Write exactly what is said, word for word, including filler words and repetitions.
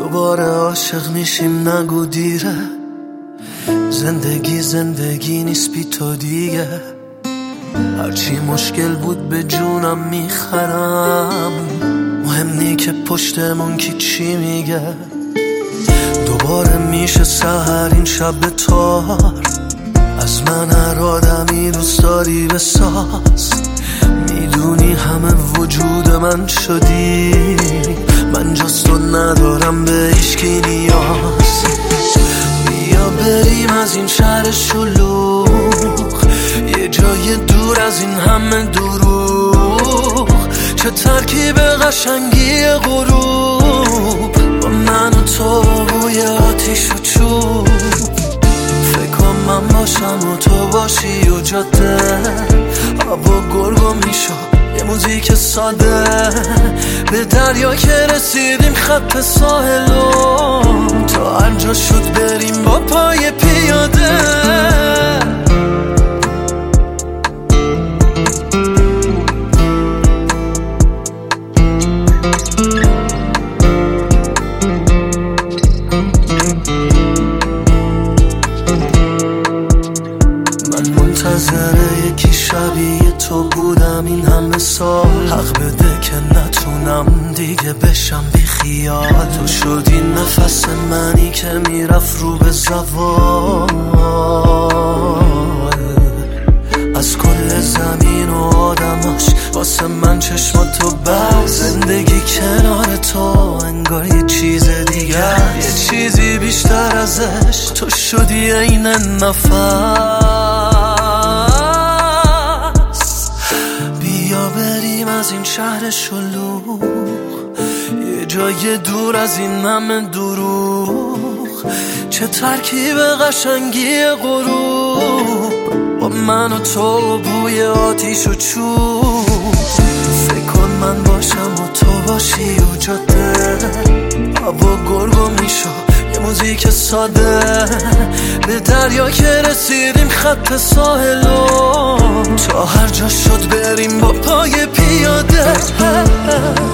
دوباره عاشق میشیم نگو دیره، زندگی زندگی نیست بی تو دیگه. هرچی مشکل بود به جونم میخرم، مهم نی که پشتمون کی چی میگه. دوباره میشه سحر این شب به تار، از من هر آدمی دوست داری بساز. میدونی همه وجود من شدی، من جز تو ندارم به هیچکی نیاز. بیا بریم از این شهر شلوغ، یه جای دور از این همه دروغ. چه ترکیب قشنگی غروب، با من و تو بوی آتیش و چوب. فکر کن من باشم و تو باشی و جاده، هوا گرگو میشو یه موزیک ساده. به دریا که رسیدیم خط ساحلو، تا هر جا شد بریم با پای پیاده. منتظر یکی شبیه تو بودم این همه سال، حق بده که نتونم دیگه بشم بی خیال. تو شدی نفس منی که میرفت رو به زوال، از کل زمین و آدماش واسه من چشماتو بس. زندگی کنار تو انگار یه چیز دیگه، یه چیزی بیشتر ازش تو شدی عین نفس. بیا بریم از این شهر شلوغ، یه جای دور از این همه دروغ. چه ترکیب قشنگی غروب، با من و تو بوی آتیش و چوب. فکر کن من باشم و تو باشی و جاده، هوا گرگو میشو یه موزیک ساده. به دریا که رسیدیم خط ساحلو، تا هر جا شد بریم با پای پیاده.